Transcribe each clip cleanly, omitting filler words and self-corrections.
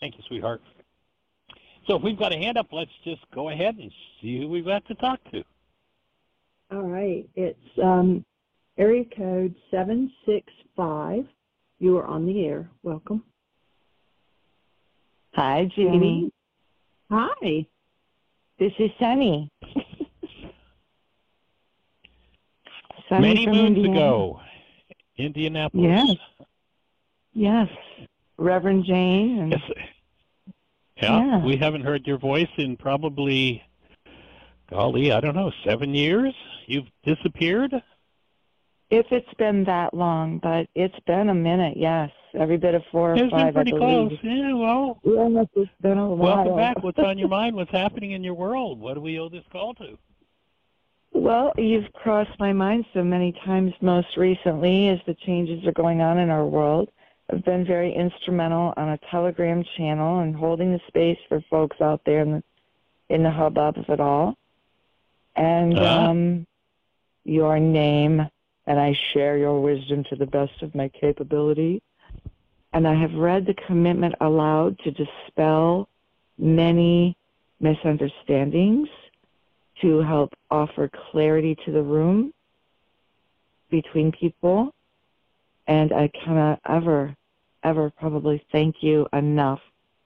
Thank you, sweetheart. So if we've got a hand up, let's just go ahead and see who we've got to talk to. All right. It's area code 765. You are on the air. Welcome. Hi, Judy. Hi. This is Sunny. Many from moons Indiana. ago, Indianapolis. Yes. Reverend Jane. And, Yes. Yeah, we haven't heard your voice in probably, golly, I don't know, 7 years? You've disappeared? If it's been that long, but it's been a minute, yes. Every bit of 4 or 5, It's been pretty I believe. close. Yeah, well, It's been a while. welcome back. What's on your mind? What's happening in your world? What do we owe this call to? Well, you've crossed my mind so many times most recently as the changes are going on in our world. I've been very instrumental on a Telegram channel and holding the space for folks out there in the hubbub of it all. And your name, and I share your wisdom to the best of my capability. And I have read the commitment aloud to dispel many misunderstandings, to help offer clarity to the room between people. And I cannot ever probably thank you enough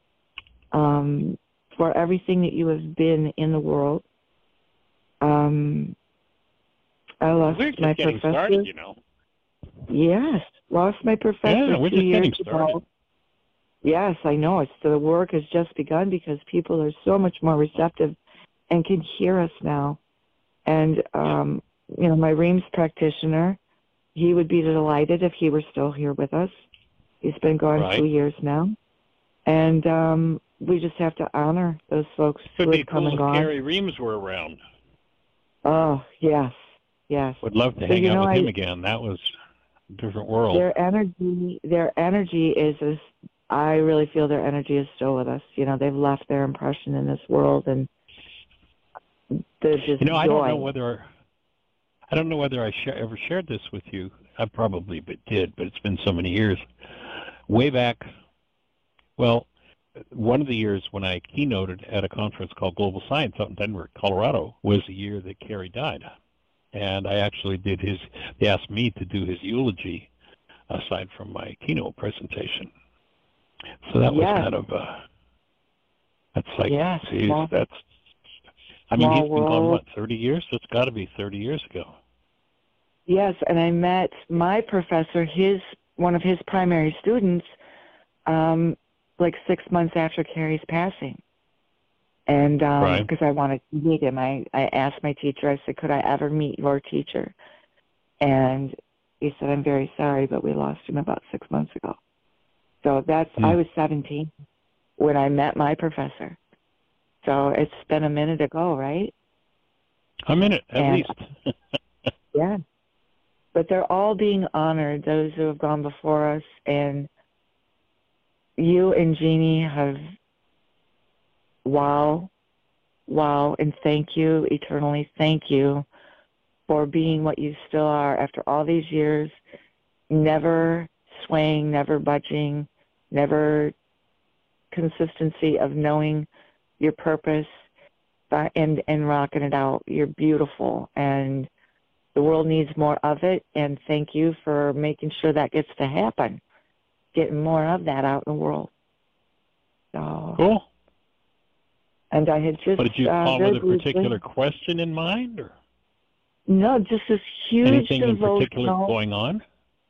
for everything that you have been in the world. I lost We're just my getting professor. started, you know. Yes, lost my professor Yeah, we're 2 just years getting started. ago. Yes, I know. The work has just begun because people are so much more receptive and can hear us now. And, my Reams practitioner, he would be delighted if he were still here with us. He's been gone 2 years now. And we just have to honor those folks who have come and gone. If Gary Reams were around. Oh, yes, yes. Would love to hang out with him again. That was a different world. Their energy is I really feel their energy is still with us. They've left their impression in this world, and there's just joy. I don't know whether I ever shared this with you. I probably did, but it's been so many years. Way back, well, one of the years when I keynoted at a conference called Global Science out in Denver, Colorado, was the year that Carrie died. And I actually they asked me to do his eulogy aside from my keynote presentation. So that was kind of, that's like, geez, that's, I mean, he's been gone, 30 years? It's got to be 30 years ago. Yes, and I met my professor, one of his primary students, like 6 months after Carrie's passing. And because I wanted to meet him, I asked my teacher, I said, could I ever meet your teacher? And he said, I'm very sorry, but we lost him about 6 months ago. So I was 17 when I met my professor. So it's been a minute ago, right? A minute, at least. Yeah. But they're all being honored, those who have gone before us. And you and Jeannie have, wow, and thank you, eternally thank you for being what you still are after all these years, never swaying, never budging, never consistency of knowing your purpose and rocking it out. You're beautiful, and the world needs more of it, and thank you for making sure that gets to happen, getting more of that out in the world. So, cool. And I had just... But did you call with a particular question in mind? Or? No, just this huge anything devotional... in particular going on?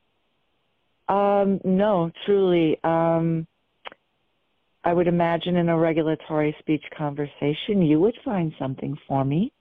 No, truly. I would imagine in a regulatory speech conversation, you would find something for me.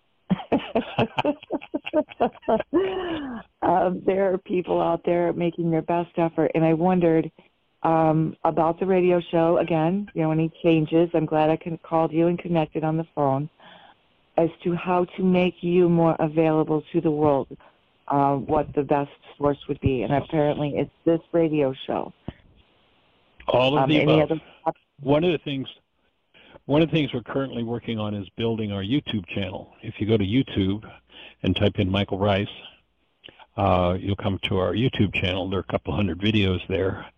There are people out there making their best effort, and I wondered about the radio show, again, any changes. I'm glad I called you and connected on the phone as to how to make you more available to the world, what the best source would be. And apparently it's this radio show. All of the above. One of the things we're currently working on is building our YouTube channel. If you go to YouTube and type in Michael Rice, you'll come to our YouTube channel. There are a couple hundred videos there.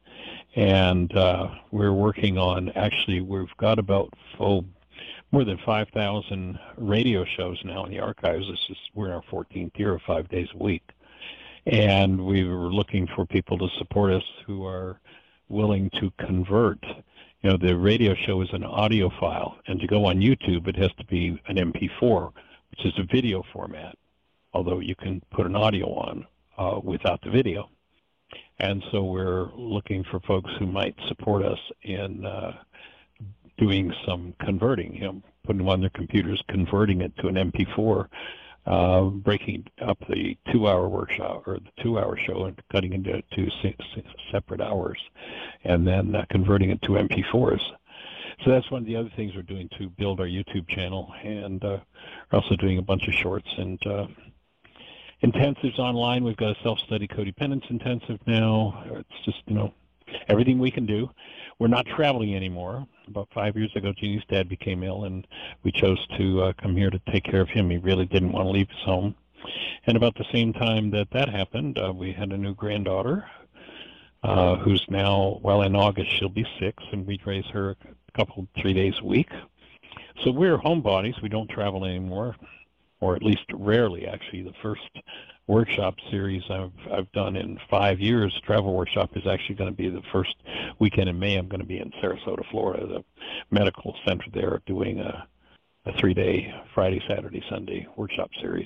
And we're working on, actually, we've got about more than 5,000 radio shows now in the archives. We're in our 14th year of 5 days a week. And we were looking for people to support us who are willing to convert. You know, the radio show is an audio file, and to go on YouTube, it has to be an MP4, which is a video format, although you can put an audio on without the video. And so we're looking for folks who might support us in doing some converting, you know, putting them on their computers, converting it to an MP4, breaking up the 2-hour workshop or the 2-hour show and cutting into 2 separate hours, and then converting it to MP4s. So that's one of the other things we're doing to build our YouTube channel, and we're also doing a bunch of shorts and intensives online. We've got a self-study codependence intensive now. It's just, you know, everything we can do. We're not traveling anymore. About 5 years ago, Jeannie's dad became ill, and we chose to come here to take care of him. He really didn't want to leave his home. And about the same time that happened, we had a new granddaughter who's now, well, in August she'll be 6, and we raise her a couple, 3 days a week. So we're homebodies. We don't travel anymore, or at least rarely, actually. The first workshop series I've done in 5 years, travel workshop, is actually going to be the first weekend in May. I'm going to be in Sarasota, Florida, the medical center there, doing a 3-day Friday, Saturday, Sunday workshop series.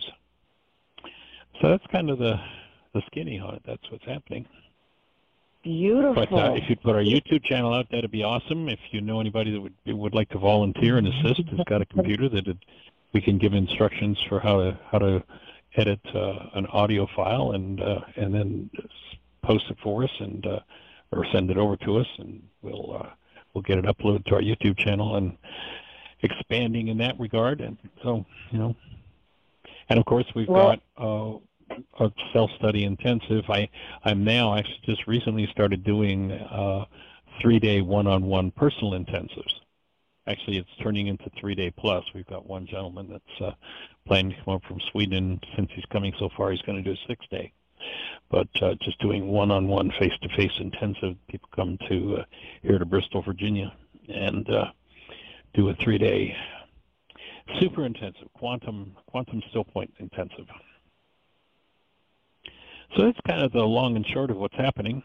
So that's kind of the skinny on it. That's what's happening. Beautiful. But if you'd put our YouTube channel out, that'd be awesome. If you know anybody that would like to volunteer and assist, has got a computer we can give instructions for how to edit an audio file and then post it for us, and or send it over to us, and we'll get it uploaded to our YouTube channel, and expanding in that regard. And so, you know, and of course we've got a self-study intensive. I'm now actually just recently started doing 3-day one-on-one personal intensives. Actually, it's turning into 3-day plus. We've got one gentleman that's planning to come up from Sweden. Since he's coming so far, he's going to do a 6-day. But just doing one-on-one, face-to-face intensive. People come to here to Bristol, Virginia, and do a 3-day super intensive, quantum still point intensive. So that's kind of the long and short of what's happening.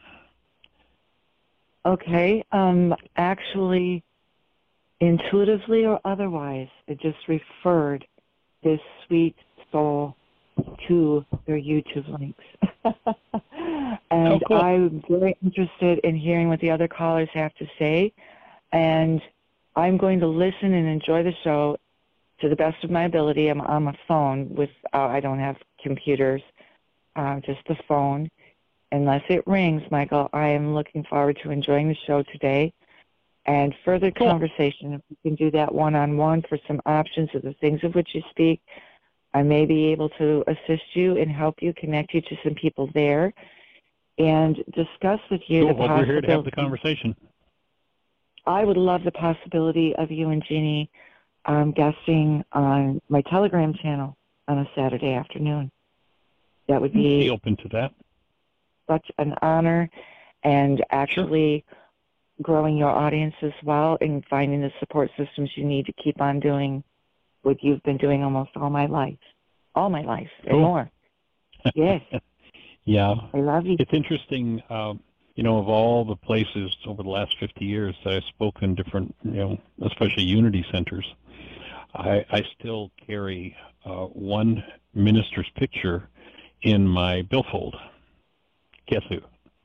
Okay. Actually, intuitively or otherwise, it just referred this sweet soul to your YouTube links. And cool. I'm very interested in hearing what the other callers have to say, and I'm going to listen and enjoy the show to the best of my ability. I'm on my phone I don't have computers, just the phone. Unless it rings, Michael, I am looking forward to enjoying the show today and further conversation. If we can do that one-on-one for some options of the things of which you speak, I may be able to assist you and help you, connect you to some people there, and discuss with you the possibility. We're here to have the conversation. I would love the possibility of you and Jeannie guesting on my Telegram channel on a Saturday afternoon. That would be open to that. Such an honor, and actually growing your audience as well and finding the support systems you need to keep on doing what you've been doing almost all my life and more. Yes. Yeah. I love you. It's interesting, you know, of all the places over the last 50 years that I've spoken different, you know, especially Unity centers, I still carry one minister's picture in my billfold. Guess who?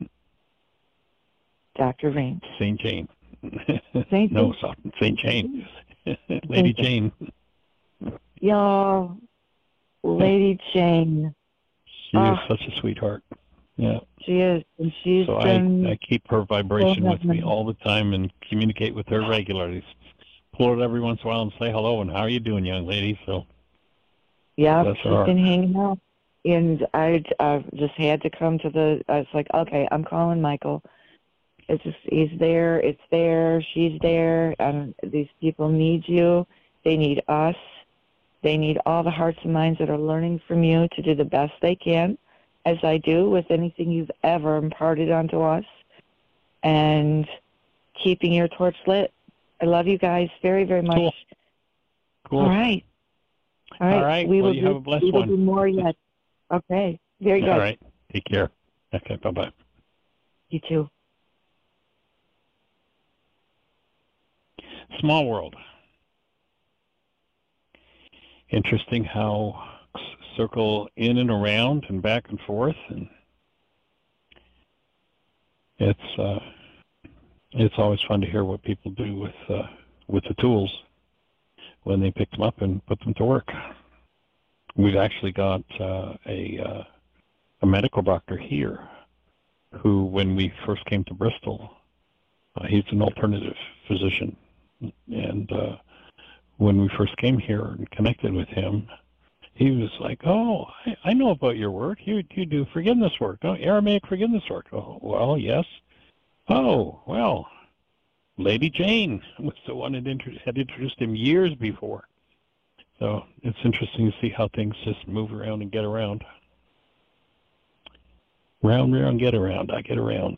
Dr. Raines. St. Jane. St. No, St. Jane. Lady Jane. Y'all, Lady Jane. She is such a sweetheart. Yeah. She is. And she's so I keep her vibration with me all the time and communicate with her regularly. Pull it every once in a while and say hello and how are you doing, young lady? So yeah, she's been hanging out. And I just had to come to I was like, okay, I'm calling Michael. It's just, he's there, it's there, she's there, and these people need you. They need us. They need all the hearts and minds that are learning from you to do the best they can, as I do with anything you've ever imparted onto us. and keeping your torch lit. I love you guys very, very much. Cool. All right. All right. We well, will you do, have a blessed we will one. do more yet. Okay. Very good. All right. Take care. Okay. Bye-bye. You too. Small world. Interesting how circle in and around and back and forth, and it's always fun to hear what people do with the tools when they pick them up and put them to work. We've actually got a medical doctor here who, when we first came to Bristol, he's an alternative physician, and when we first came here and connected with him, he was like, "Oh, I know about your work. You do forgiveness work, don't you? Aramaic forgiveness work." Oh, well, yes. Oh, well, Lady Jane was the one that had introduced him years before. So it's interesting to see how things just move around and get around. Round, round, get around. I get around.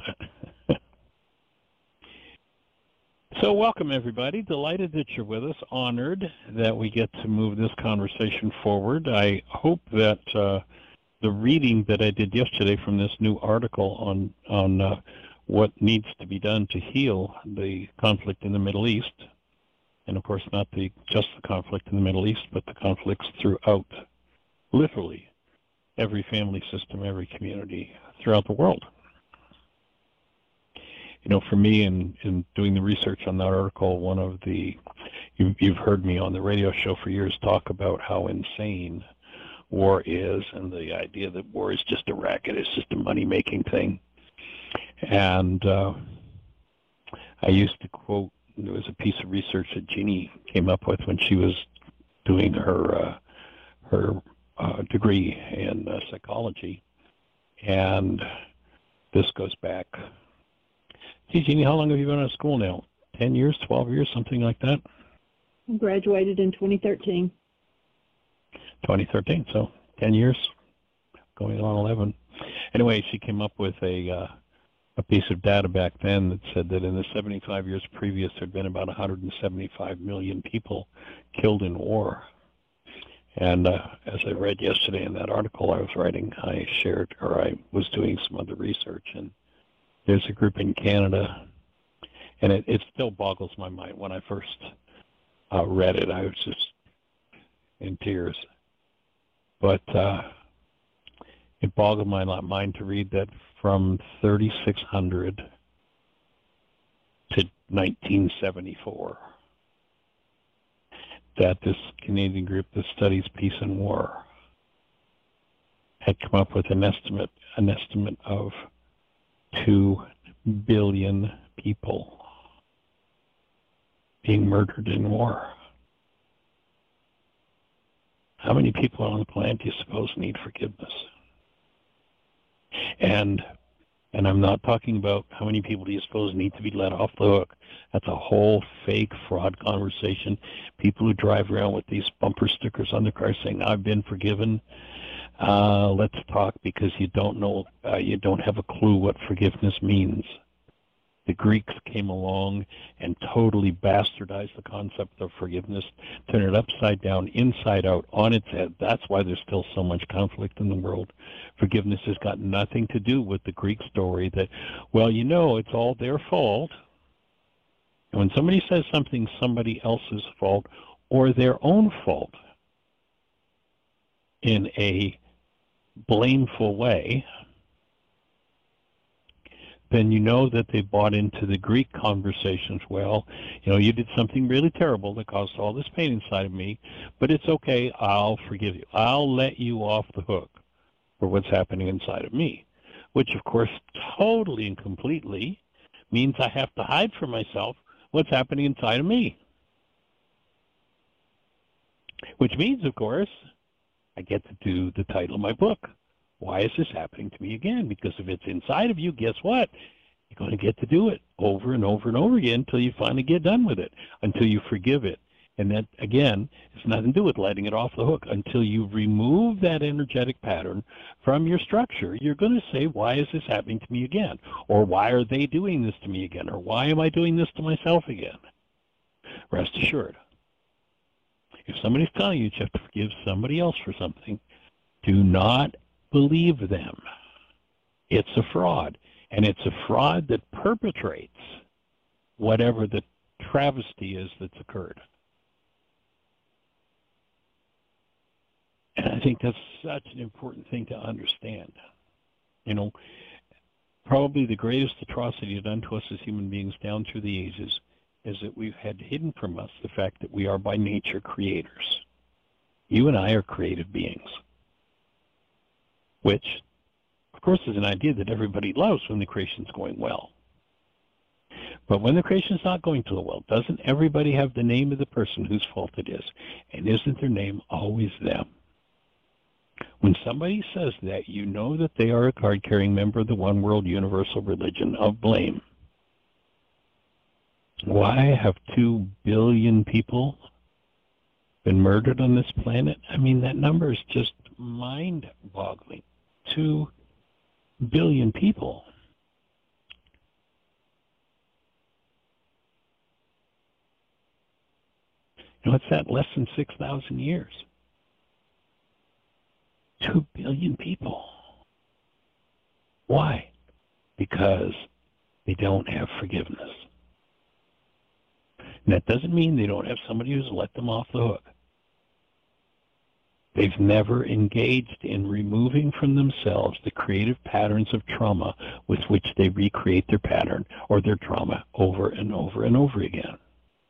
So welcome, everybody. Delighted that you're with us. Honored that we get to move this conversation forward. I hope that the reading that I did yesterday from this new article on what needs to be done to heal the conflict in the Middle East, and of course not just the conflict in the Middle East, but the conflicts throughout, literally, every family system, every community throughout the world. You know, for me, in doing the research on that article, one of you've heard me on the radio show for years talk about how insane war is, and the idea that war is just a racket, it's just a money-making thing. And I used to quote, there was a piece of research that Jeannie came up with when she was doing her degree in psychology, and this goes back. Gee, Jeannie, how long have you been out of school now? 10 years, 12 years, something like that? I graduated in 2013. 2013, so 10 years, going on 11. Anyway, she came up with a piece of data back then that said that in the 75 years previous, there had been about 175 million people killed in war. And as I read yesterday in that article I was writing, I was doing some other research, and there's a group in Canada, and it still boggles my mind. When I first read it, I was just in tears. But it boggled my mind to read that from 3600 to 1974, that this Canadian group that studies peace and war had come up with an estimate of 2 billion people being murdered in war. How many people on the planet do you suppose need forgiveness? And I'm not talking about how many people do you suppose need to be let off the hook. That's a whole fake fraud conversation. People who drive around with these bumper stickers on their car saying, "I've been forgiven." Let's talk, because you don't know, you don't have a clue what forgiveness means. The Greeks came along and totally bastardized the concept of forgiveness, turned it upside down, inside out, on its head. That's why there's still so much conflict in the world. Forgiveness has got nothing to do with the Greek story that, well, you know, it's all their fault. And when somebody says something somebody else's fault or their own fault in a blameful way, then you know that they bought into the Greek conversations. Well, you know, you did something really terrible that caused all this pain inside of me, but it's okay, I'll forgive you. I'll let you off the hook for what's happening inside of me, which, of course, totally and completely means I have to hide from myself what's happening inside of me. Which means, of course, I get to do the title of my book. Why is this happening to me again? Because if it's inside of you, guess what? You're going to get to do it over and over and over again until you finally get done with it, until you forgive it. And that, again, has nothing to do with letting it off the hook. Until you remove that energetic pattern from your structure, you're going to say, why is this happening to me again? Or why are they doing this to me again? Or why am I doing this to myself again? Rest assured, if somebody's telling you you have to forgive somebody else for something, do not believe them. It's a fraud. And it's a fraud that perpetrates whatever the travesty is that's occurred. And I think that's such an important thing to understand. You know, probably the greatest atrocity done to us as human beings down through the ages is that we've had hidden from us the fact that we are by nature creators. You and I are creative beings, which, of course, is an idea that everybody loves when the creation's going well. But when the creation's not going too well, doesn't everybody have the name of the person whose fault it is? And isn't their name always them? When somebody says that, you know that they are a card-carrying member of the one world universal religion of blame. Why have 2 billion people been murdered on this planet? I mean, that number is just mind-boggling. 2 billion people. You know, what's that? Less than 6,000 years. 2 billion people. Why? Because they don't have forgiveness. And that doesn't mean they don't have somebody who's let them off the hook. They've never engaged in removing from themselves the creative patterns of trauma with which they recreate their pattern or their trauma over and over and over again.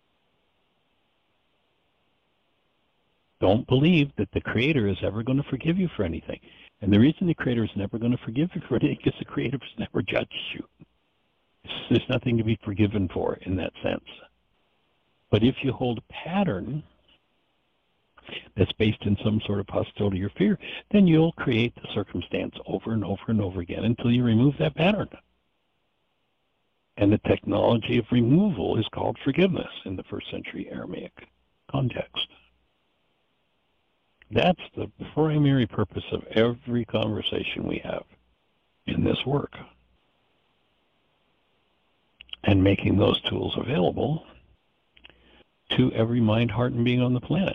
Don't believe that the Creator is ever going to forgive you for anything. And the reason the Creator is never going to forgive you for anything is the Creator has never judged you. There's nothing to be forgiven for in that sense. But if you hold a pattern that's based in some sort of hostility or fear, then you'll create the circumstance over and over and over again until you remove that pattern. And the technology of removal is called forgiveness in the first century Aramaic context. That's the primary purpose of every conversation we have in this work. And making those tools available to every mind, heart, and being on the planet.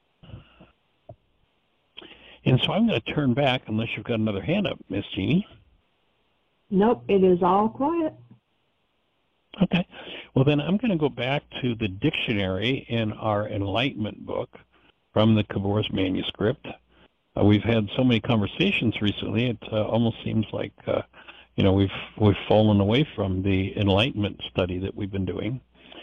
And so I'm going to turn back, unless you've got another hand up, Miss Jeannie. Nope, it is all quiet. Okay. Well, then I'm going to go back to the dictionary in our Enlightenment book from the Cabour's manuscript. We've had so many conversations recently, it almost seems like we've fallen away from the Enlightenment study that we've been doing.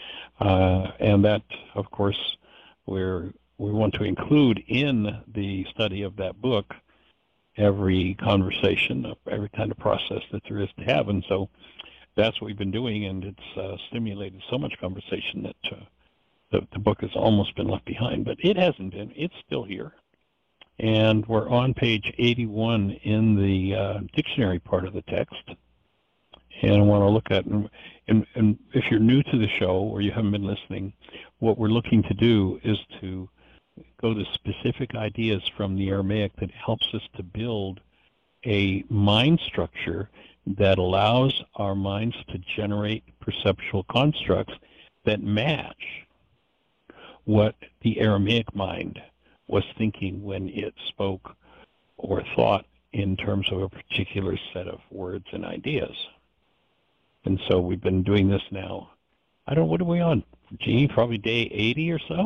And that, of course, we want to include in the study of that book every conversation, every kind of process that there is to have. And so that's what we've been doing, and it's stimulated so much conversation that the book has almost been left behind. But it hasn't been. It's still here. And we're on page 81 in the dictionary part of the text. And I want to look at, and if you're new to the show or you haven't been listening, what we're looking to do is to go to specific ideas from the Aramaic that helps us to build a mind structure that allows our minds to generate perceptual constructs that match what the Aramaic mind was thinking when it spoke or thought in terms of a particular set of words and ideas. And so we've been doing this now. I don't know, what are we on, Jeannie? Probably day 80 or so?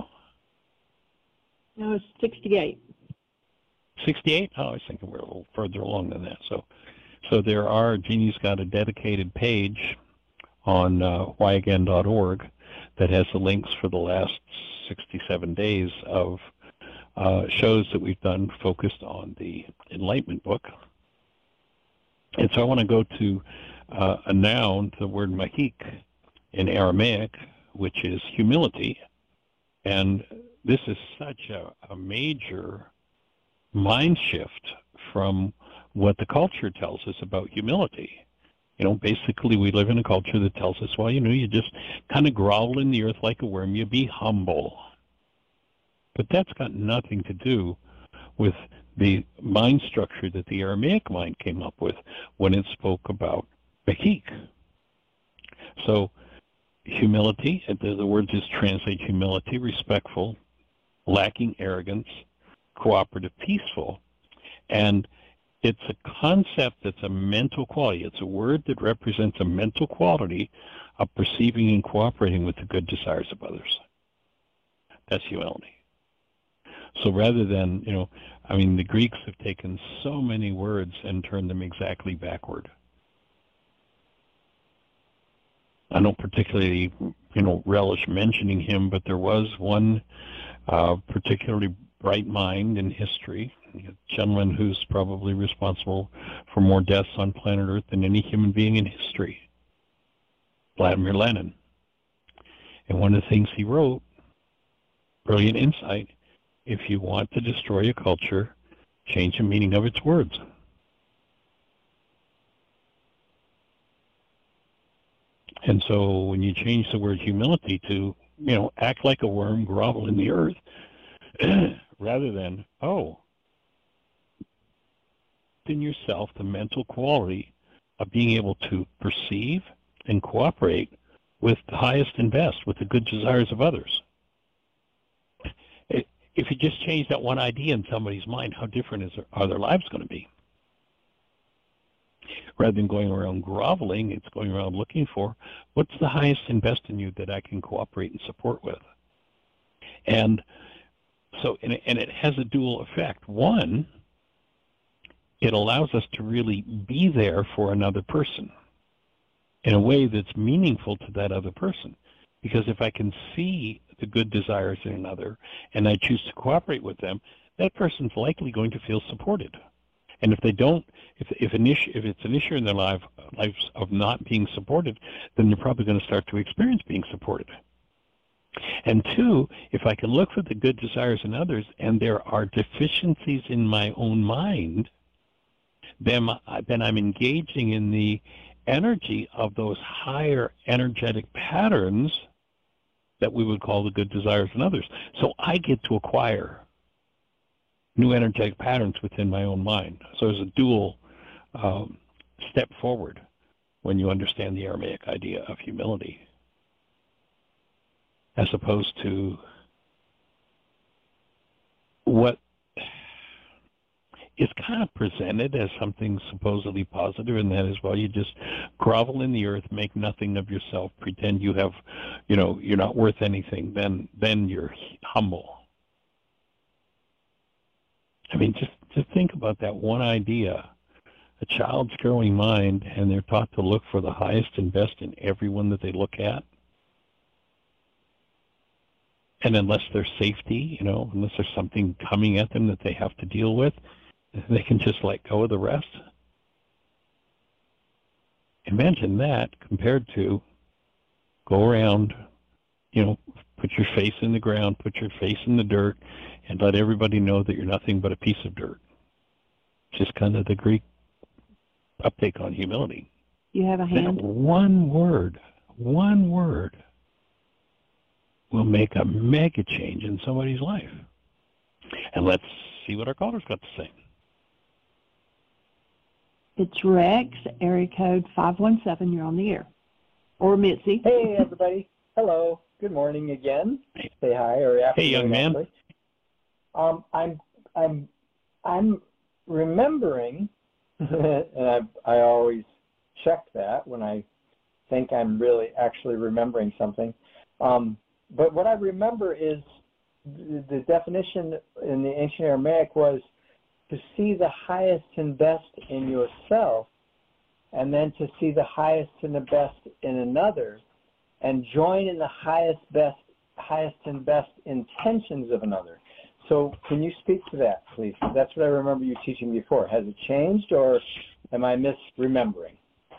No, it's 68. 68? Oh, I was thinking we're a little further along than that. So there are, Jeannie's got a dedicated page on whyagain.org that has the links for the last 67 days of shows that we've done focused on the Enlightenment book. And so I want to go to a noun, the word mahik in Aramaic, which is humility. And this is such a major mind shift from what the culture tells us about humility. You know, basically we live in a culture that tells us, well, you just kind of grovel in the earth like a worm, you be humble. But that's got nothing to do with the mind structure that the Aramaic mind came up with when it spoke about Mekik. So humility, the word just translates humility, respectful, lacking arrogance, cooperative, peaceful. And it's a concept that's a mental quality. It's a word that represents a mental quality of perceiving and cooperating with the good desires of others. That's humility. So rather than, the Greeks have taken so many words and turned them exactly backward. I don't particularly, relish mentioning him, but there was one particularly bright mind in history, a gentleman who's probably responsible for more deaths on planet Earth than any human being in history, Vladimir Lenin. And one of the things he wrote, brilliant insight, if you want to destroy a culture, change the meaning of its words. And so when you change the word humility to, act like a worm, grovel in the earth, rather than, in yourself the mental quality of being able to perceive and cooperate with the highest and best, with the good desires of others. If you just change that one idea in somebody's mind, how different are their lives going to be? Rather than going around groveling, it's going around looking for what's the highest and best in you that I can cooperate and support with. And so, and it has a dual effect. One, it allows us to really be there for another person in a way that's meaningful to that other person. Because if I can see the good desires in another and I choose to cooperate with them, that person's likely going to feel supported. And if they don't, if it's an issue in their lives of not being supported, then they're probably going to start to experience being supported. And two, if I can look for the good desires in others and there are deficiencies in my own mind, then I'm engaging in the energy of those higher energetic patterns that we would call the good desires in others. So I get to acquire new energetic patterns within my own mind. So there's a dual step forward when you understand the Aramaic idea of humility, as opposed to what is kind of presented as something supposedly positive, and that is, well, you just grovel in the earth, make nothing of yourself, pretend you have, you're not worth anything, then you're humble. I mean, just think about that one idea. A child's growing mind, and they're taught to look for the highest and best in everyone that they look at. And unless there's safety, unless there's something coming at them that they have to deal with, they can just let go of the rest. Imagine that compared to go around, put your face in the ground, put your face in the dirt, and let everybody know that you're nothing but a piece of dirt. Just kind of the Greek uptake on humility. You have a hand? That one word will make a mega change in somebody's life. And let's see what our caller's got to say. It's Rex, area code 517. You're on the air. Or Mitzi. Hey, everybody. Hello. Good morning again. Say hi or afternoon. Hey, young man. I'm remembering, and I always check that when I think I'm really actually remembering something. But what I remember is the definition in the ancient Aramaic was to see the highest and best in yourself, and then to see the highest and the best in another, and join in the highest and best intentions of another. So can you speak to that, please? That's what I remember you teaching before. Has it changed, or am I misremembering?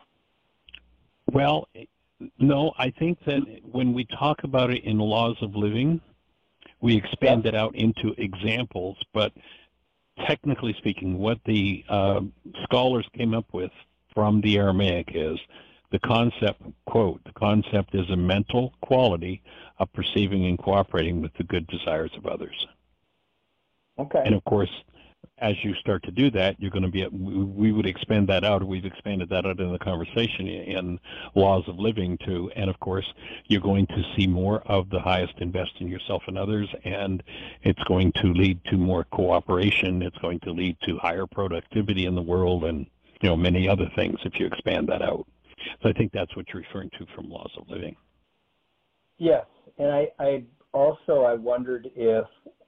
Well, no, I think that when we talk about it in laws of living, we expand it out into examples, but technically speaking, what the scholars came up with from the Aramaic is the concept, quote, the concept is a mental quality of perceiving and cooperating with the good desires of others. Okay. And of course, as you start to do that, you're going to be, we would expand that out, or we've expanded that out in the conversation in laws of living too. And of course, you're going to see more of the highest, invest in yourself and others, and it's going to lead to more cooperation. It's going to lead to higher productivity in the world, and many other things if you expand that out. So I think that's what you're referring to from laws of living. Yes, and I wondered if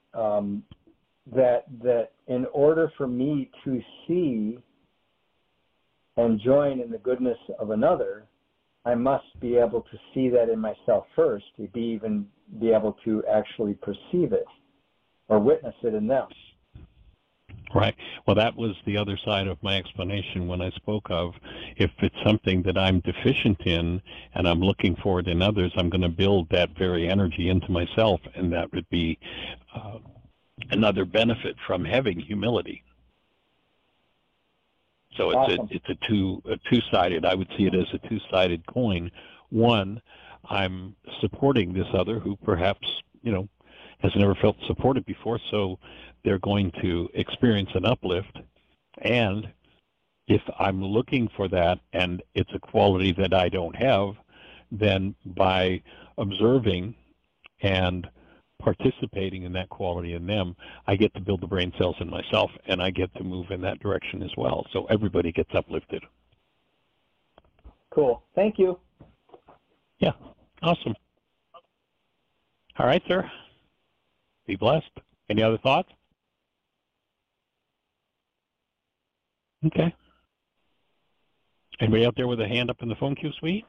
that in order for me to see and join in the goodness of another, I must be able to see that in myself first, to be able to actually perceive it or witness it in them. Right. Well, that was the other side of my explanation when I spoke of, if it's something that I'm deficient in and I'm looking for it in others, I'm going to build that very energy into myself, and that would be another benefit from having humility. So Awesome. it's a two-sided. I would see it as a two-sided coin. One, I'm supporting this other who perhaps has never felt supported before, so they're going to experience an uplift. And if I'm looking for that and it's a quality that I don't have, then by observing and participating in that quality in them, I get to build the brain cells in myself, and I get to move in that direction as well. So everybody gets uplifted. Cool. Thank you. Yeah. Awesome. All right, sir. Be blessed. Any other thoughts? Okay. Anybody out there with a hand up in the phone queue, sweet?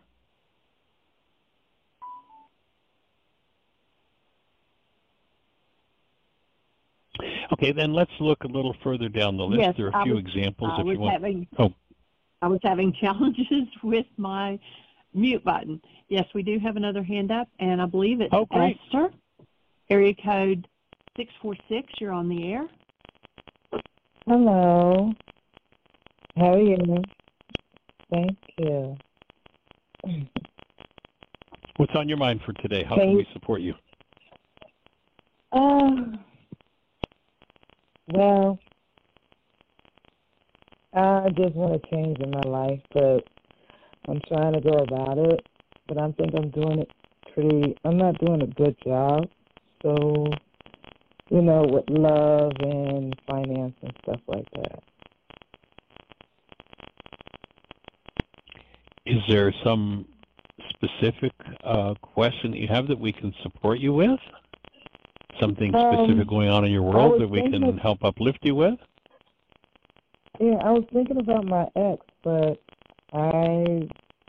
Okay, then let's look a little further down the list. Yes, there are a few examples if you want. I was having challenges with my mute button. Yes, we do have another hand up, and I believe it's Esther. Area code 646, you're on the air. Hello. How are you? Thank you. What's on your mind for today? How can we support you? Well, I just want a change in my life, but I'm trying to go about it, but I think I'm not doing a good job. So, with love and finance and stuff like that. Is there some specific question that you have that we can support you with? Something specific going on in your world that we can help uplift you with? Yeah, I was thinking about my ex, but I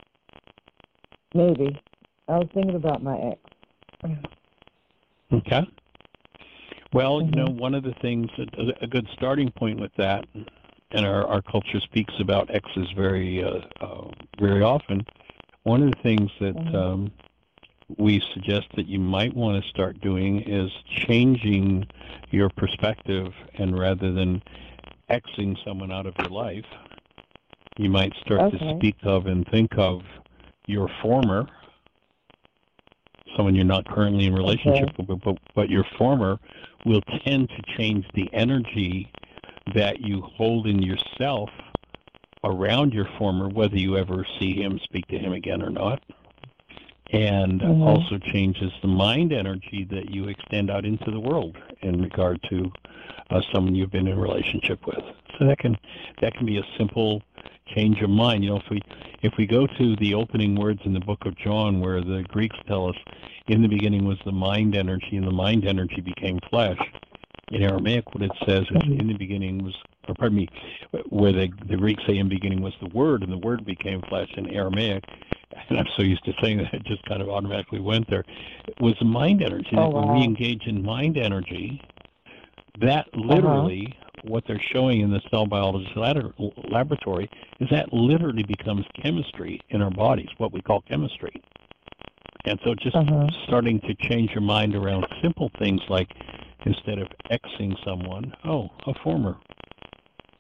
was thinking about my ex. Okay. Well, one of the things, a good starting point with that, and our culture speaks about exes very often, one of the things that we suggest that you might want to start doing is changing your perspective, and rather than Xing someone out of your life, you might start to speak of and think of your former, someone you're not currently in relationship with, but your former will tend to change the energy that you hold in yourself around your former, whether you ever see him, speak to him again or not, and also changes the mind energy that you extend out into the world in regard to someone you've been in a relationship with. So that can be a simple change of mind. If we go to the opening words in the book of John, where the Greeks tell us, in the beginning was the mind energy, and the mind energy became flesh. In Aramaic, what it says is, in the beginning was, where the Greeks say in the beginning was the Word, and the Word became flesh in Aramaic, and I'm so used to saying that, it just kind of automatically went there, it was the mind energy. When we engage in mind energy, that literally, what they're showing in the cell biology laboratory, is that literally becomes chemistry in our bodies, what we call chemistry. And so just starting to change your mind around simple things like, instead of Xing someone, a former,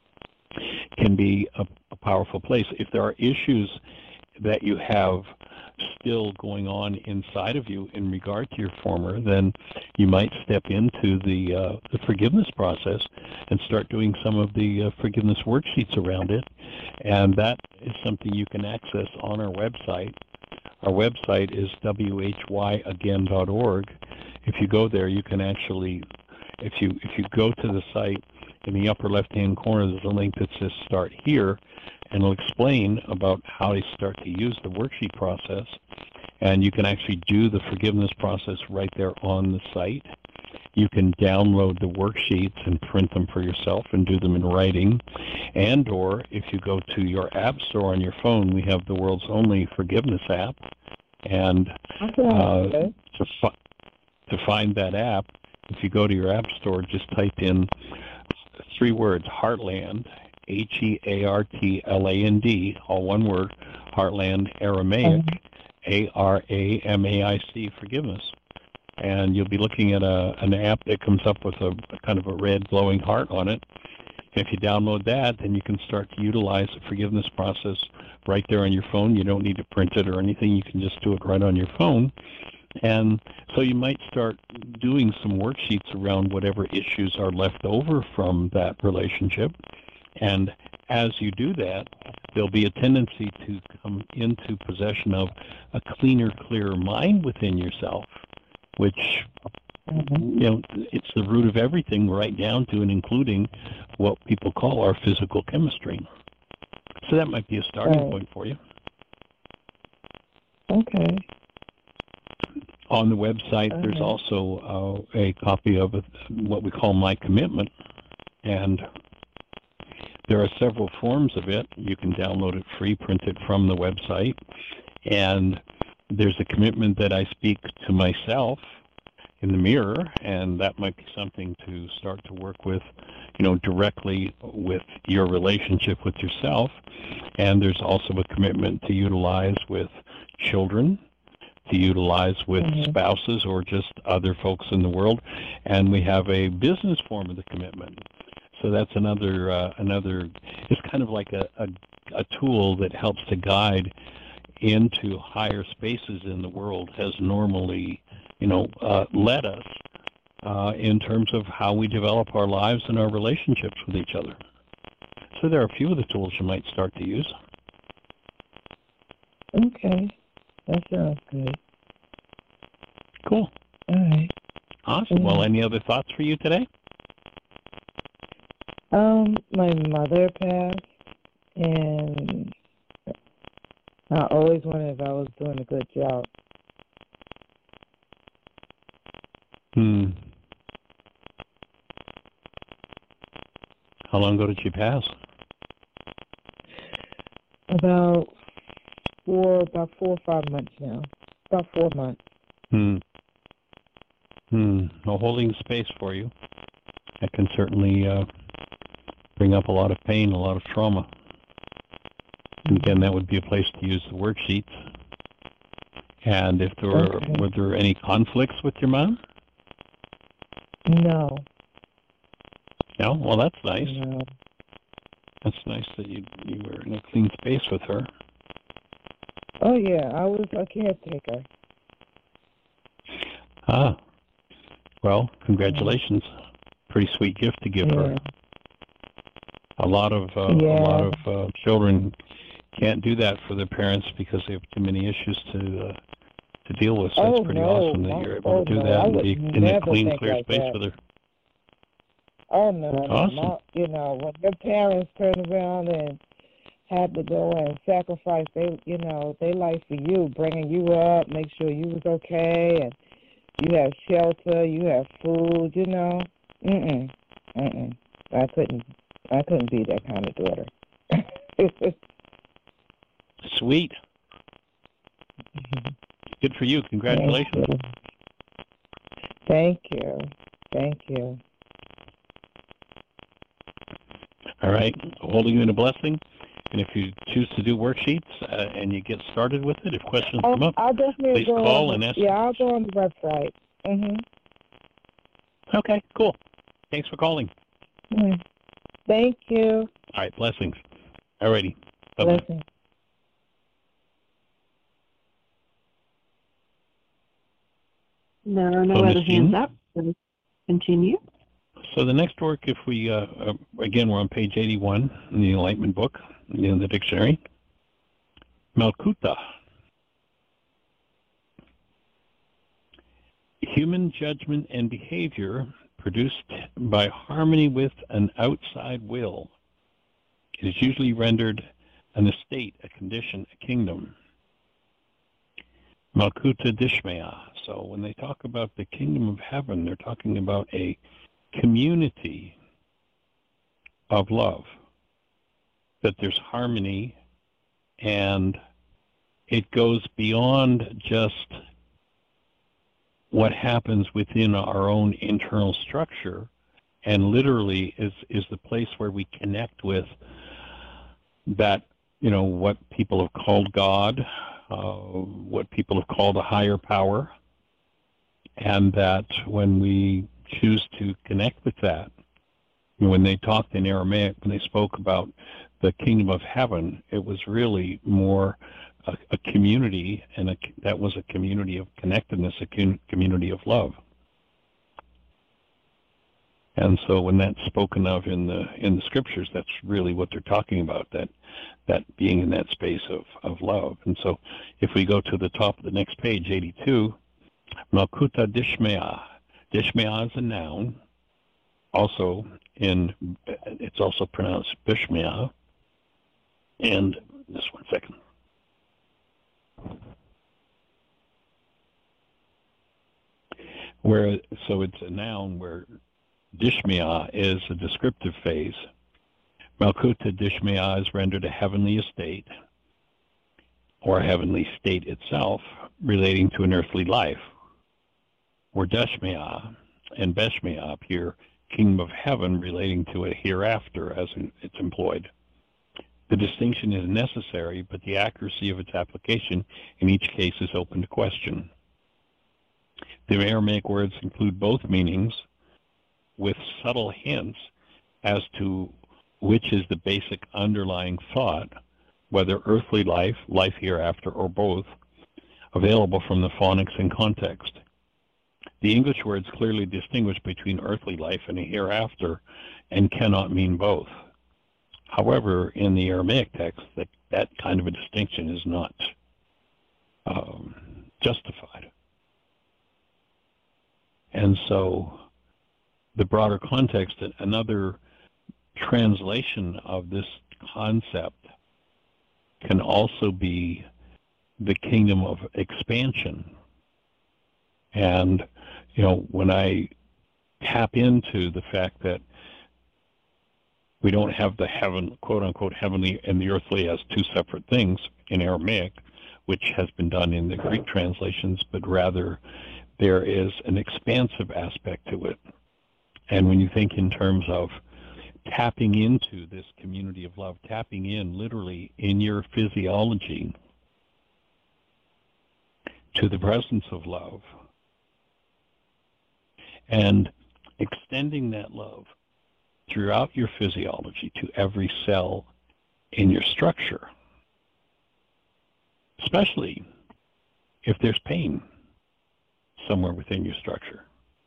can be a powerful place. If there are issues that you have still going on inside of you in regard to your former, then you might step into the forgiveness process and start doing some of the forgiveness worksheets around it. And that is something you can access on our website. Our website is whyagain.org. If you go there, you can actually, if you go to the site, in the upper left-hand corner, there's a link that says Start Here, and it'll explain about how to start to use the worksheet process. And you can actually do the forgiveness process right there on the site. You can download the worksheets and print them for yourself and do them in writing. And or if you go to your app store on your phone, we have the world's only forgiveness app. And to find that app, if you go to your app store, just type in 3 words, Heartland, Heartland, all one word, Heartland Aramaic, Aramaic, forgiveness. And you'll be looking at an app that comes up with a kind of a red glowing heart on it. If you download that, then you can start to utilize the forgiveness process right there on your phone. You don't need to print it or anything. You can just do it right on your phone. And so you might start doing some worksheets around whatever issues are left over from that relationship. And as you do that, there'll be a tendency to come into possession of a cleaner, clearer mind within yourself, which, it's the root of everything, right down to and including what people call our physical chemistry. So that might be a starting point for you. Okay. On the website, there's also a copy of what we call My Commitment, and there are several forms of it. You can download it free, print it from the website, and there's a commitment that I speak to myself in the mirror, and that might be something to start to work with, directly with your relationship with yourself. And there's also a commitment to utilize with children, to utilize with spouses or just other folks in the world. And we have a business form of the commitment. So that's another, it's kind of like a tool that helps to guide into higher spaces in the world, has normally, led us in terms of how we develop our lives and our relationships with each other. So there are a few of the tools you might start to use. Okay. That sounds good. Cool. All right. Awesome. Well, any other thoughts for you today? My mother passed, and I always wondered if I was doing a good job. How long ago did she pass? About 4 or 5 months now. About 4 months. Well, holding space for you. That can certainly bring up a lot of pain, a lot of trauma. And again, that would be a place to use the worksheets. And if there were there any conflicts with your mom? No. No? Well, that's nice. No. That's nice that you were in a clean space with her. Oh, yeah. I was a caretaker. Ah. Well, congratulations. Pretty sweet gift to give her. A lot of children can't do that for their parents because they have too many issues to deal with. So it's pretty awesome that you're able to do that and be in a clean, clear space with her. Oh, no. Awesome. When your parents turn around and had to go and sacrifice their life for you, bringing you up, make sure you was okay, and you have shelter, you have food, I couldn't be that kind of daughter. Sweet. Good for you. Congratulations. Thank you. Thank you. All right. Holding you in a blessing. And if you choose to do worksheets and you get started with it, if questions come up, please call and ask. Yeah, I'll go on the website. Okay, cool. Thanks for calling. Thank you. All right, blessings. All righty. Bye-bye. Blessings. There are no other hands up. So continue. So the next work, if we, again, we're on page 81 in the Enlightenment book, in the dictionary. Malkuta. Human judgment and behavior produced by harmony with an outside will. It is usually rendered an estate, a condition, a kingdom. Malkuta Dishmaya. So when they talk about the kingdom of heaven, they're talking about a community of love, that there's harmony, and it goes beyond just what happens within our own internal structure, and literally is the place where we connect with that, what people have called God, what people have called a higher power, and that when we choose to connect with that, when they talked in Aramaic, when they spoke about the kingdom of heaven, it was really more a community, and that was a community of connectedness, a community of love. And so when that's spoken of in the scriptures, that's really what they're talking about, that being in that space of love. And so if we go to the top of the next page, 82, Malkuta Dishmaya. Dishmaya is a noun. Also it's also pronounced Bishmaya. And just one second. So it's a noun where Dishmaya is a descriptive phase. Malkuta Dishmaya is rendered a heavenly estate, or a heavenly state itself, relating to an earthly life. Or Dashmaya and Beshmaya appear kingdom of heaven, relating to a hereafter as it's employed. The distinction is necessary, but the accuracy of its application in each case is open to question. The Aramaic words include both meanings, with subtle hints as to which is the basic underlying thought, whether earthly life, life hereafter, or both, available from the phonics and context. The English words clearly distinguish between earthly life and a hereafter and cannot mean both. However, in the Aramaic text, that kind of a distinction is not justified. And so the broader context, another translation of this concept can also be the kingdom of expansion. And, when I tap into the fact that we don't have the heaven, quote unquote, heavenly and the earthly as two separate things in Aramaic, which has been done in the Greek translations, but rather there is an expansive aspect to it. And when you think in terms of tapping into this community of love, tapping in literally in your physiology to the presence of love, and extending that love throughout your physiology to every cell in your structure, especially if there's pain somewhere within your structure,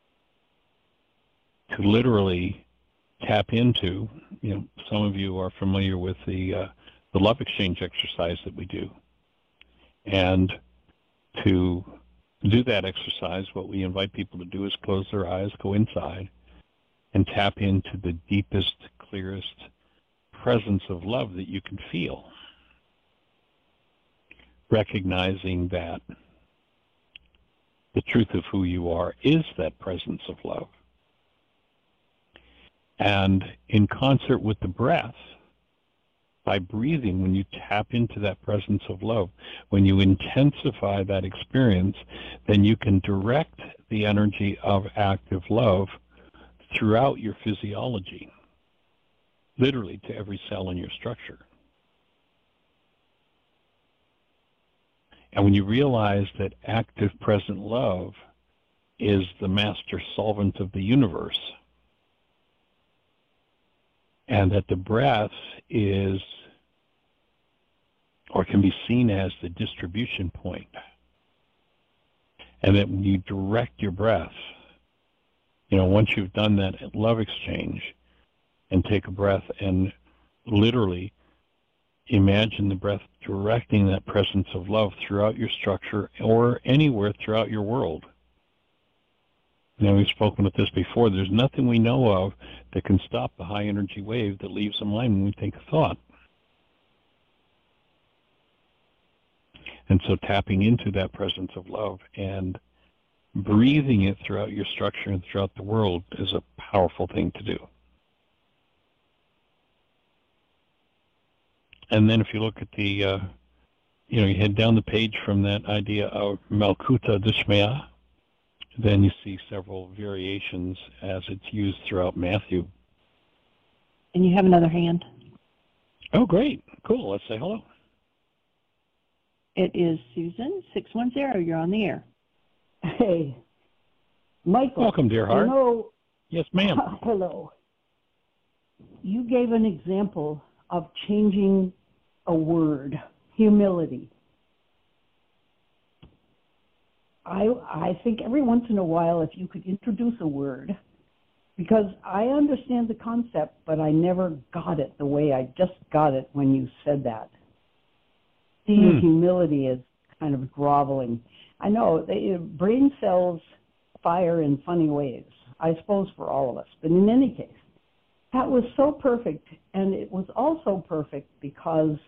to literally tap into, some of you are familiar with the love exchange exercise that we do. And to do that exercise, what we invite people to do is close their eyes, go inside, and tap into the deepest, clearest presence of love that you can feel. Recognizing that the truth of who you are is that presence of love. And in concert with the breath, by breathing, when you tap into that presence of love, when you intensify that experience, then you can direct the energy of active love throughout your physiology, literally to every cell in your structure. And when you realize that active present love is the master solvent of the universe, and that the breath is, or can be seen as, the distribution point, And that when you direct your breath, once you've done that love exchange, and take a breath and literally imagine the breath directing that presence of love throughout your structure or anywhere throughout your world. We've spoken with this before. There's nothing we know of that can stop the high energy wave that leaves a mind when we think a thought. And so tapping into that presence of love and breathing it throughout your structure and throughout the world is a powerful thing to do. And then if you look at the, you head down the page from that idea of Malkuta Dishmaya, then you see several variations as it's used throughout Matthew. And you have another hand. Oh, great. Cool. Let's say hello. It is Susan, 610. You're on the air. Hey, Michael. Welcome, dear heart. Yes, ma'am. Hello. You gave an example of changing a word, humility. I think every once in a while, if you could introduce a word, because I understand the concept, but I never got it the way I just got it when you said that. Seeing humility is kind of groveling. I know brain cells fire in funny ways, I suppose for all of us, but in any case, that was so perfect, and it was also perfect because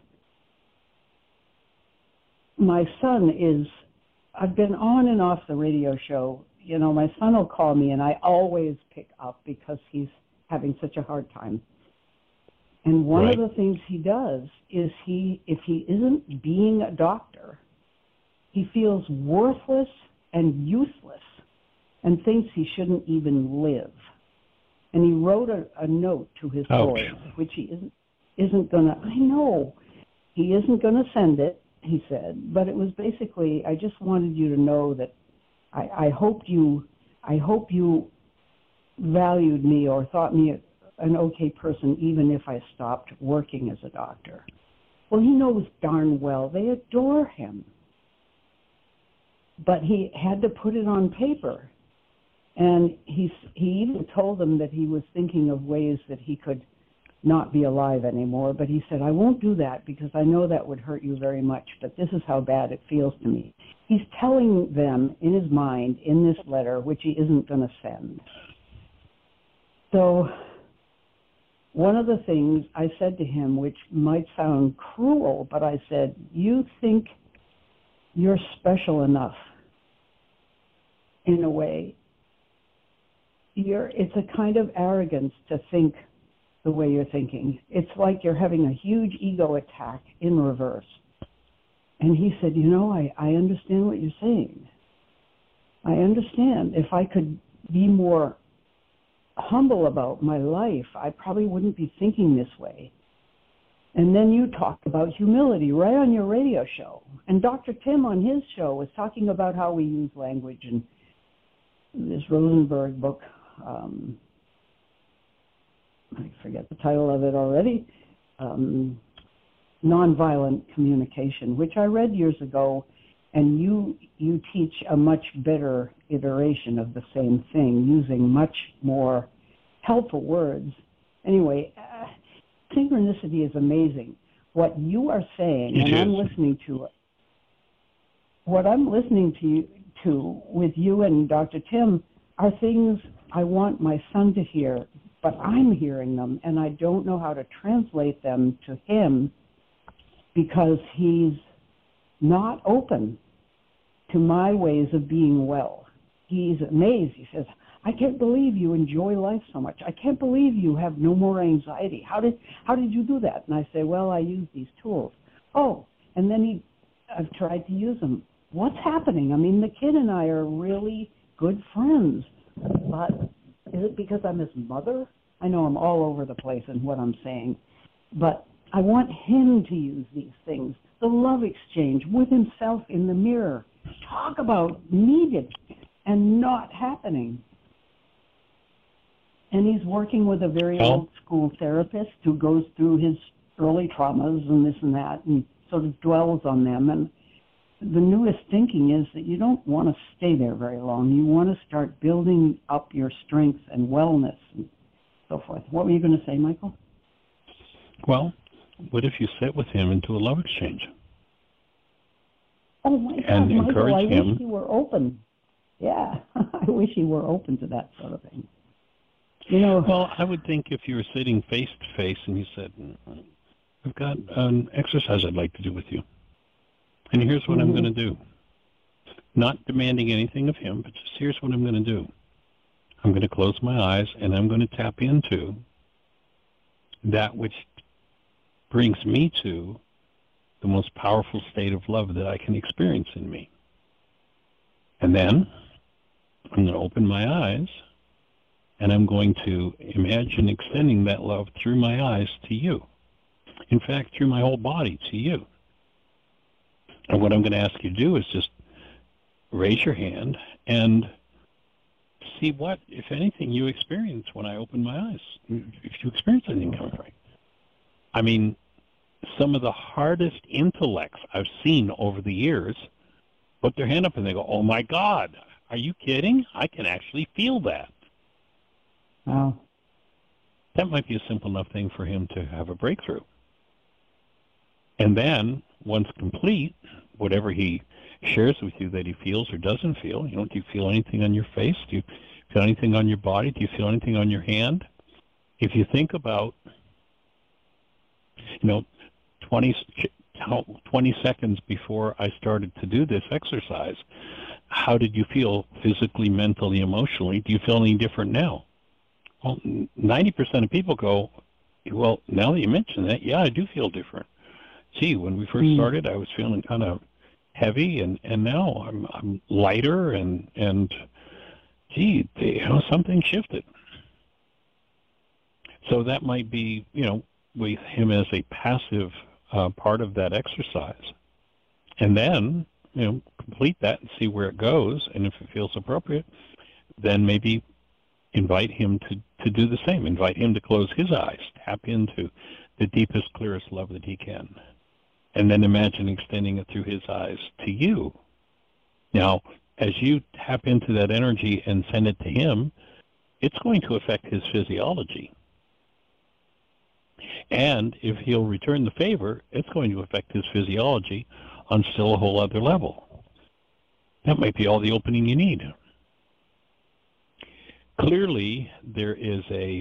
my son I've been on and off the radio show. My son will call me, and I always pick up because he's having such a hard time. And one of the things he does is if he isn't being a doctor, he feels worthless and useless and thinks he shouldn't even live. And he wrote a note to his boys, which he isn't going to, I know, he isn't going to send it, he said, but it was basically, I just wanted you to know that I hope you valued me or thought me an okay person even if I stopped working as a doctor. Well, he knows darn well they adore him. But he had to put it on paper. And he even told them that he was thinking of ways that he could not be alive anymore. But he said, I won't do that because I know that would hurt you very much, but this is how bad it feels to me. He's telling them in his mind in this letter, which he isn't going to send. So one of the things I said to him, which might sound cruel, but I said, you think you're special enough in a way. It's a kind of arrogance to think the way you're thinking. It's like you're having a huge ego attack in reverse. And he said, I understand what you're saying. I understand. If I could be more humble about my life, I probably wouldn't be thinking this way. And then you talked about humility right on your radio show. And Dr. Tim on his show was talking about how we use language and this Rosenberg book, I forget the title of it already, Nonviolent Communication, which I read years ago, and you teach a much better iteration of the same thing, using much more helpful words. Anyway, synchronicity is amazing. What you are saying, and I'm listening to it, what I'm listening to with you and Dr. Tim are things I want my son to hear, but I'm hearing them, and I don't know how to translate them to him because he's not open to my ways of being well. He's amazed. He says, I can't believe you enjoy life so much. I can't believe you have no more anxiety. How did you do that? And I say, well, I use these tools. Oh, and then I've tried to use them. What's happening? I mean, the kid and I are really good friends, but is it because I'm his mother? I know I'm all over the place in what I'm saying, but I want him to use these things. The love exchange with himself in the mirror. Talk about needed and not happening. And he's working with a very old school therapist who goes through his early traumas and this and that and sort of dwells on them. And the newest thinking is that you don't want to stay there very long. You want to start building up your strength and wellness and so forth. What were you going to say, Michael? Well, what if you sit with him and do a love exchange? Oh, my God, and Michael, encourage I him. wish you were open. Yeah, I wish you were open to that sort of thing. You know. Well, I would think if you were sitting face to face and you said, I've got an exercise I'd like to do with you. And here's what I'm going to do. Not demanding anything of him, but just here's what I'm going to do. I'm going to close my eyes and I'm going to tap into that which brings me to the most powerful state of love that I can experience in me. And then I'm going to open my eyes and I'm going to imagine extending that love through my eyes to you. In fact, through my whole body to you. And what I'm going to ask you to do is just raise your hand and see what, if anything, you experience when I open my eyes. If you experience anything coming from. I mean, some of the hardest intellects I've seen over the years put their hand up and they go, oh my God, are you kidding? I can actually feel that. Wow. That might be a simple enough thing for him to have a breakthrough. And then, once complete, whatever he shares with you that he feels or doesn't feel, do you feel anything on your face? Do you feel anything on your body? Do you feel anything on your hand? If you think about, 20 seconds before I started to do this exercise, how did you feel physically, mentally, emotionally? Do you feel any different now? Well, 90% of people go, well, now that you mention that, yeah, I do feel different. Gee, when we first started, I was feeling kind of heavy, and now I'm lighter, and gee, something shifted. So that might be, with him as a passive part of that exercise. And then, complete that and see where it goes, and if it feels appropriate, then maybe invite him to do the same. Invite him to close his eyes, tap into the deepest, clearest love that he can. And then imagine extending it through his eyes to you. Now, as you tap into that energy and send it to him, it's going to affect his physiology. And if he'll return the favor, it's going to affect his physiology on still a whole other level. That might be all the opening you need. Clearly, there is a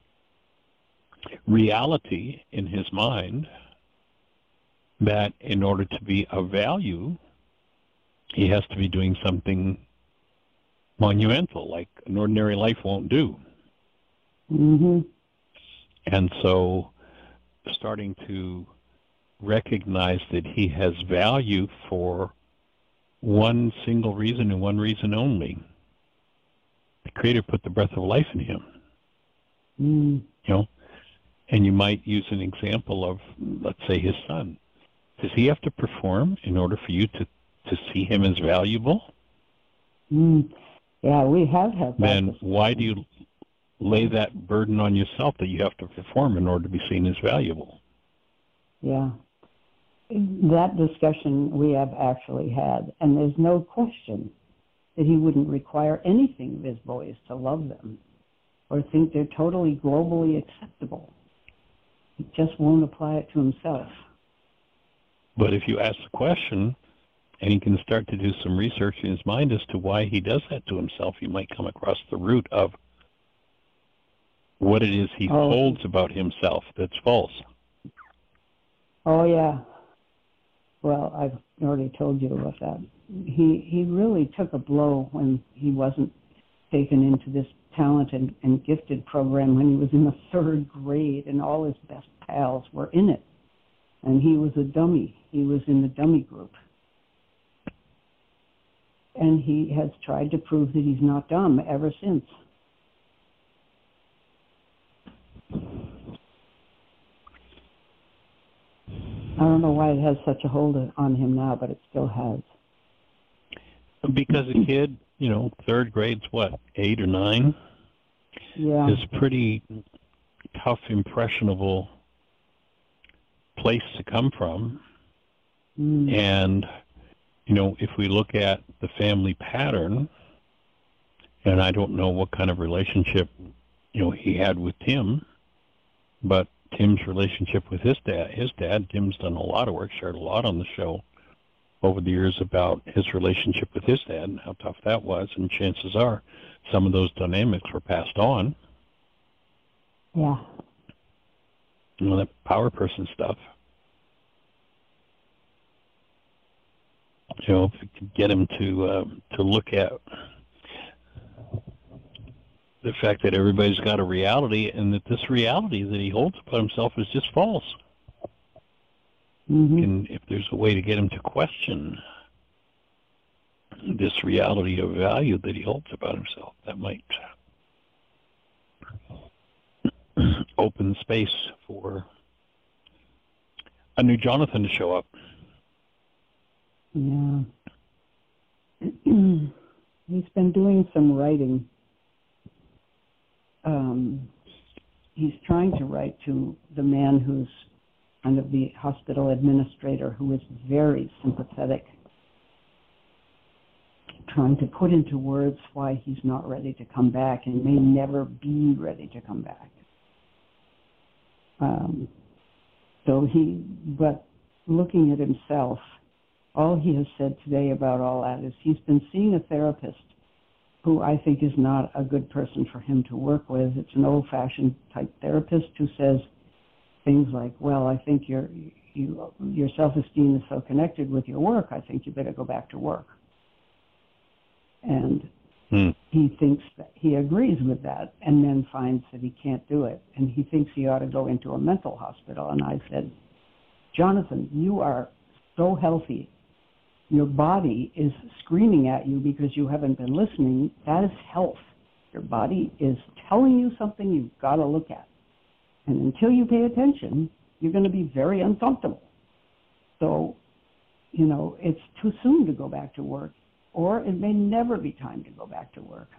reality in his mind that in order to be of value, he has to be doing something monumental, like an ordinary life won't do. Mm-hmm. And so starting to recognize that he has value for one single reason and one reason only. The Creator put the breath of life in him. And you might use an example of, let's say, his son. Does he have to perform in order for you to see him as valuable? Yeah, we have had that. Then why do you lay that burden on yourself that you have to perform in order to be seen as valuable? Yeah. That discussion we have actually had, and there's no question that he wouldn't require anything of his boys to love them or think they're totally globally acceptable. He just won't apply it to himself. But if you ask the question, and he can start to do some research in his mind as to why he does that to himself, you might come across the root of what it is he holds about himself that's false. Oh, yeah. Well, I've already told you about that. He really took a blow when he wasn't taken into this talent and gifted program when he was in the 3rd grade, and all his best pals were in it. And he was a dummy. He was in the dummy group. And he has tried to prove that he's not dumb ever since. I don't know why it has such a hold on him now, but it still has. Because a kid, 3rd grade's what, 8 or 9? Yeah. Is a pretty tough, impressionable place to come from. And if we look at the family pattern, and I don't know what kind of relationship, he had with Tim, but Tim's relationship with his dad, Tim's done a lot of work, shared a lot on the show over the years about his relationship with his dad and how tough that was, and chances are some of those dynamics were passed on. Yeah. That power person stuff. If we could get him to look at the fact that everybody's got a reality, and that this reality that he holds about himself is just false. Mm-hmm. And if there's a way to get him to question this reality of value that he holds about himself, that might open space for a new Jonathan to show up. Yeah. He's been doing some writing. He's trying to write to the man who's kind of the hospital administrator, who is very sympathetic, trying to put into words why he's not ready to come back and may never be ready to come back. But looking at himself, all he has said today about all that is he's been seeing a therapist who I think is not a good person for him to work with. It's an old-fashioned type therapist who says things like, well, I think your self-esteem is so connected with your work, I think you better go back to work. And he thinks that he agrees with that, and then finds that he can't do it. And he thinks he ought to go into a mental hospital. And I said, Jonathan, you are so healthy. Your body is screaming at you because you haven't been listening. That is health. Your body is telling you something you've got to look at. And until you pay attention, you're going to be very uncomfortable. So, it's too soon to go back to work, or it may never be time to go back to work.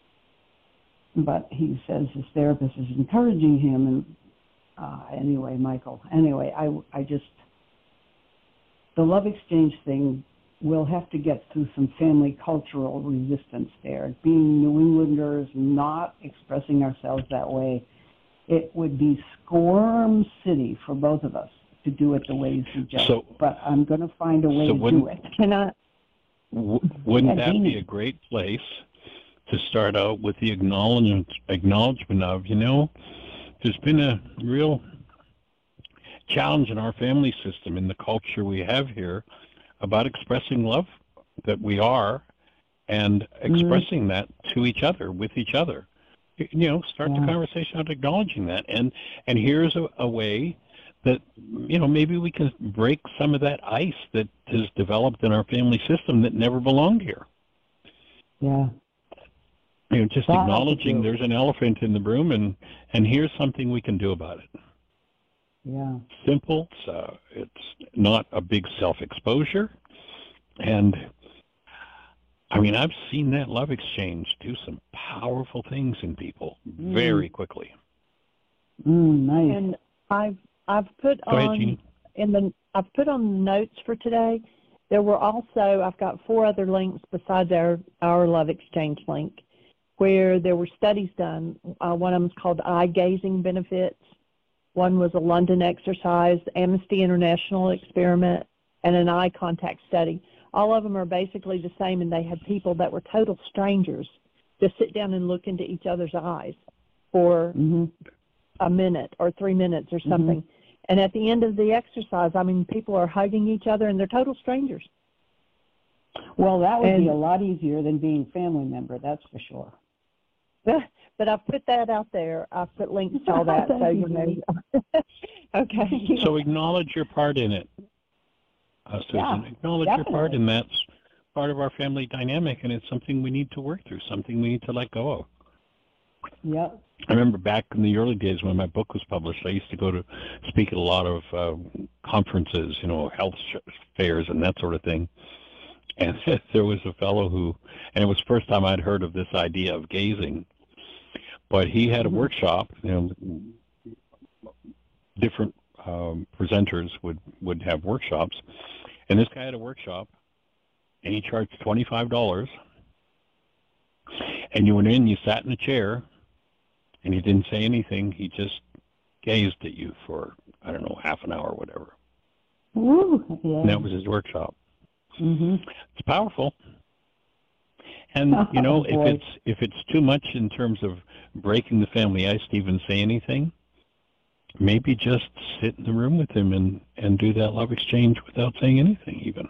But he says his therapist is encouraging him. And anyway, Michael, I just, the love exchange thing, we'll have to get through some family cultural resistance there. Being New Englanders, not expressing ourselves that way, it would be squirm city for both of us to do it the way you suggest. But I'm going to find a way to do it. Wouldn't that be a great place to start out with the acknowledgement of, there's been a real challenge in our family system, in the culture we have here, about expressing love that we are, and expressing that to each other, with each other. Start the conversation out acknowledging that. And here's a way that, maybe we can break some of that ice that has developed in our family system that never belonged here. Yeah. Just acknowledging there's an elephant in the room, and here's something we can do about it. Yeah. Simple. So it's not a big self-exposure. And, I've seen that love exchange do some powerful things in people very quickly. Nice. And I've put on I've put on the notes for today. There were also, I've got 4 other links besides our love exchange link, where there were studies done. One of them is called Eye Gazing Benefits. One was a London exercise, Amnesty International experiment, and an eye contact study. All of them are basically the same, and they had people that were total strangers just sit down and look into each other's eyes for a minute or 3 minutes or something. And at the end of the exercise, people are hugging each other, and they're total strangers. Well, that would be a lot easier than being family member, that's for sure. But I've put that out there. I've put links to all that, so you know. Okay. So acknowledge your part in it, Susan. Acknowledge your part, and that's part of our family dynamic, and it's something we need to work through, something we need to let go of. Yep. I remember back in the early days when my book was published, I used to go to speak at a lot of conferences, health fairs and that sort of thing. And there was a fellow who, and it was the first time I'd heard of this idea of gazing, but he had a workshop, different presenters would have workshops, and this guy had a workshop and he charged $25. And you went in, you sat in a chair, and he didn't say anything. He just gazed at you for, I don't know, half an hour or whatever. Woo, yeah. And that was his workshop. Mm-hmm. It's powerful. And, you know, Boy. if it's too much in terms of breaking the family ice to even say anything, maybe just sit in the room with him and do that love exchange without saying anything even.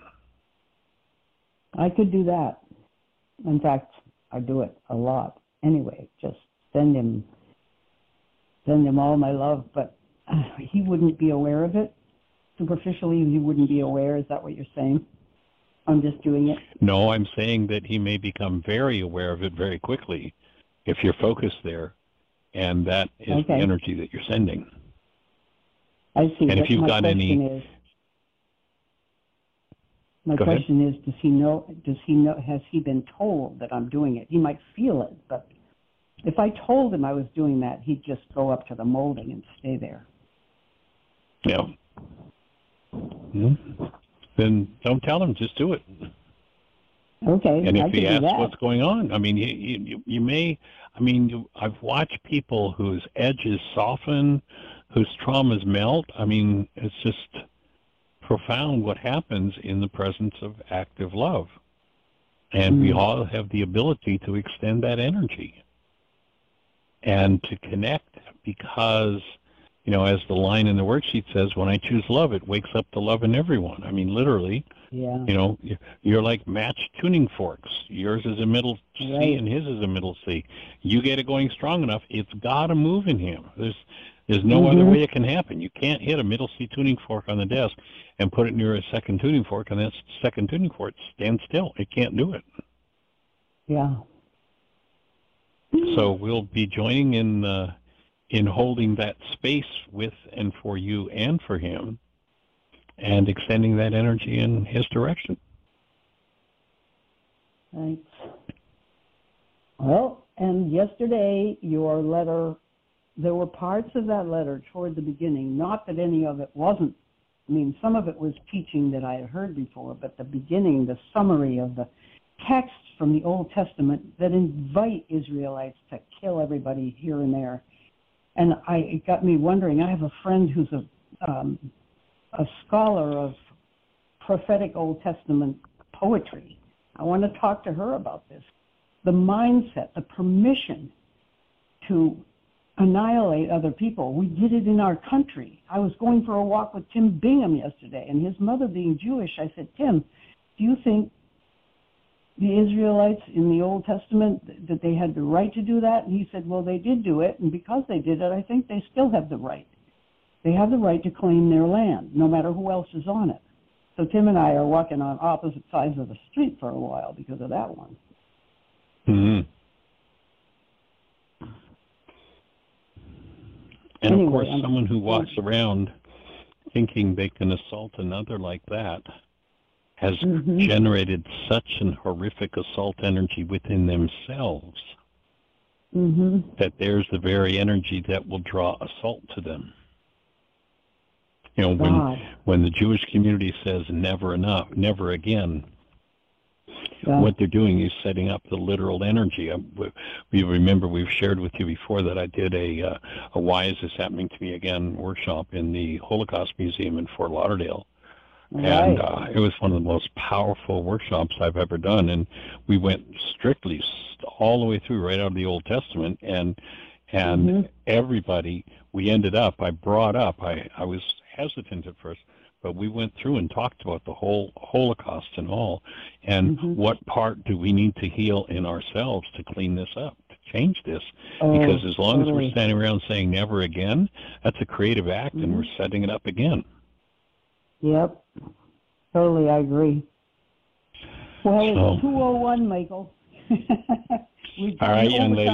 I could do that. In fact, I do it a lot. Anyway, just send him all my love, but he wouldn't be aware of it. Superficially, he wouldn't be aware. Is that what you're saying? I'm just doing it. No, I'm saying that he may become very aware of it very quickly if you're focused there, and that is the energy that you're sending. I see. And if you've got any... My question is, does he know, has he been told that I'm doing it? He might feel it, but if I told him I was doing that, he'd just go up to the molding and stay there. Yeah. Mm-hmm. Then don't tell him, just do it. Okay. And if he asks what's going on, I mean, you may, I mean, I've watched people whose edges soften, whose traumas melt. I mean, it's just profound what happens in the presence of active love. And we all have the ability to extend that energy and to connect because, you know, as the line in the worksheet says, when I choose love, it wakes up the love in everyone. I mean, literally, you know, you're like matched tuning forks. Yours is a middle C and his is a middle C. You get it going strong enough, it's got to move in him. There's no other way it can happen. You can't hit a middle C tuning fork on the desk and put it near a second tuning fork, and that second tuning fork stands still. It can't do it. Yeah. So we'll be joining in holding that space with and for you and for him, and extending that energy in his direction. Thanks. Well, and yesterday your letter, there were parts of that letter toward the beginning, not that any of it wasn't, I mean, some of it was teaching that I had heard before, but the beginning, the summary of the texts from the Old Testament that invite Israelites to kill everybody here and there. And it got me wondering, I have a friend who's a scholar of prophetic Old Testament poetry. I want to talk to her about this. The mindset, the permission to annihilate other people. We did it in our country. I was going for a walk with Tim Bingham yesterday, and his mother being Jewish, I said, Tim, do you think the Israelites in the Old Testament, that they had the right to do that? And he said, well, they did do it, and because they did it, I think they still have the right. They have the right to claim their land, no matter who else is on it. So Tim and I are walking on opposite sides of the street for a while because of that one. Mm-hmm. And anyway, of course, someone who walks around thinking they can assault another like that has generated such an horrific assault energy within themselves that there's the very energy that will draw assault to them. You know, when the Jewish community says never enough, never again, what they're doing is setting up the literal energy. We remember we've shared with you before that I did a Why Is This Happening to Me Again workshop in the Holocaust Museum in Fort Lauderdale. And it was one of the most powerful workshops I've ever done. And we went strictly all the way through, right out of the Old Testament. And everybody, we ended up, I was hesitant at first, but we went through and talked about the whole Holocaust and all. And what part do we need to heal in ourselves to clean this up, to change this? Because as long as we're standing around saying never again, that's a creative act and we're setting it up again. Yep, totally, I agree. Well, it's 2:01, Michael. All right, young lady.